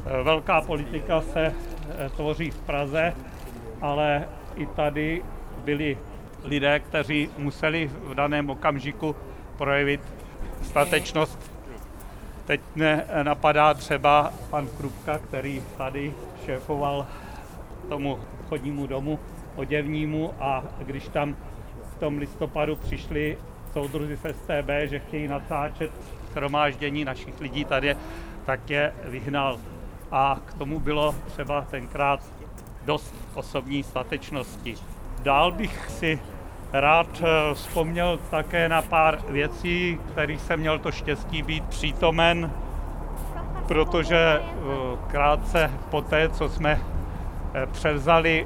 Velká politika se tvoří v Praze, ale i tady byli lidé, kteří museli v daném okamžiku projevit statečnost. Teď mě napadá třeba pan Krupka, který tady šéfoval tomu obchodnímu domu oděvnímu, a když tam v tom listopadu přišli soudruzi z StB, že chtějí natáčet shromáždění našich lidí tady, tak je vyhnal. A k tomu bylo třeba tenkrát dost osobní statečnosti. Dál bych si rád vzpomněl také na pár věcí, kterých jsem měl to štěstí být přítomen, protože krátce poté, co jsme převzali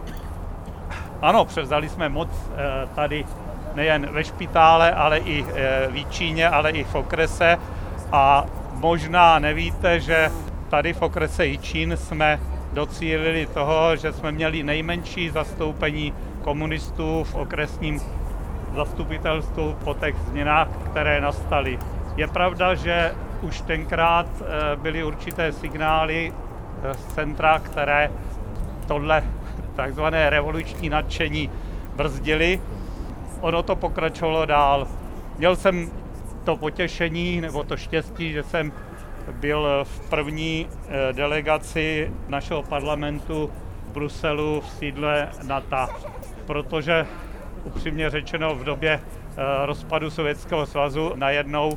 jsme moc tady nejen ve Špitále, ale i v Jičíně, ale i v okrese. A možná nevíte, že tady v okrese Jičín jsme docílili toho, že jsme měli nejmenší zastoupení komunistů v okresním zastupitelstvu po těch změnách, které nastaly. Je pravda, že už tenkrát byly určité signály z centra, které tohle takzvané revoluční nadšení brzdily. Ono to pokračovalo dál. Měl jsem to potěšení nebo to štěstí, že jsem byl v první delegaci našeho parlamentu v Bruselu v sídle NATO, protože upřímně řečeno v době rozpadu Sovětského svazu najednou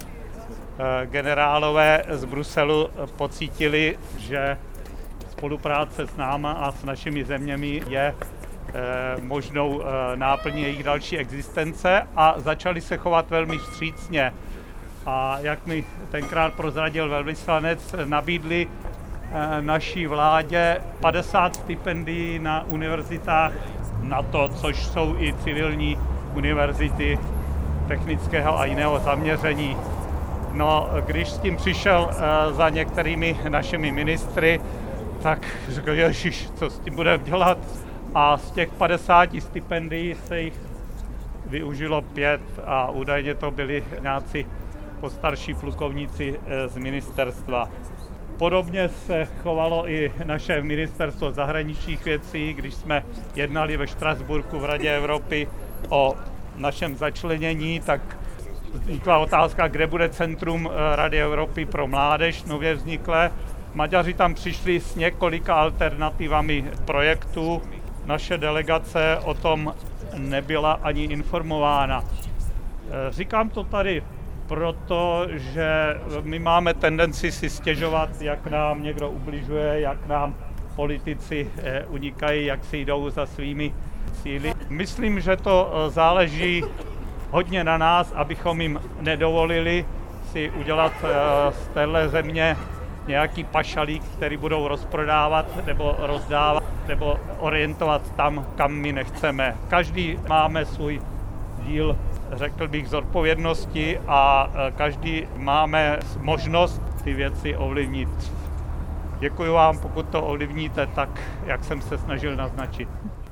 generálové z Bruselu pocítili, že spolupráce s náma a s našimi zeměmi je možnou náplní jejich další existence, a začali se chovat velmi vstřícně. A jak mi tenkrát prozradil velvyslanec, nabídli naší vládě 50 stipendií na univerzitách NATO, což jsou i civilní univerzity technického a jiného zaměření. No, když s tím přišel za některými našimi ministry, tak řekl, ježiš, co s tím budeme dělat? A z těch 50 stipendií se jich využilo 5 a údajně to byli nějací postarší plukovníci z ministerstva. Podobně se chovalo i naše ministerstvo zahraničních věcí, když jsme jednali ve Štrasburku v Radě Evropy o našem začlenění, tak vznikla otázka, kde bude centrum Rady Evropy pro mládež nově vzniklé. Maďaři tam přišli s několika alternativami projektů. Naše delegace o tom nebyla ani informována. Říkám to tady proto, že my máme tendenci si stěžovat, jak nám někdo ubližuje, jak nám politici unikají, jak si jdou za svými cíli. Myslím, že to záleží hodně na nás, abychom jim nedovolili si udělat z téhle země nějaký pašalík, který budou rozprodávat nebo rozdávat nebo orientovat tam, kam my nechceme. Každý máme svůj díl, řekl bych, zodpovědnosti, a každý máme možnost ty věci ovlivnit. Děkuji vám, pokud to ovlivníte tak, jak jsem se snažil naznačit.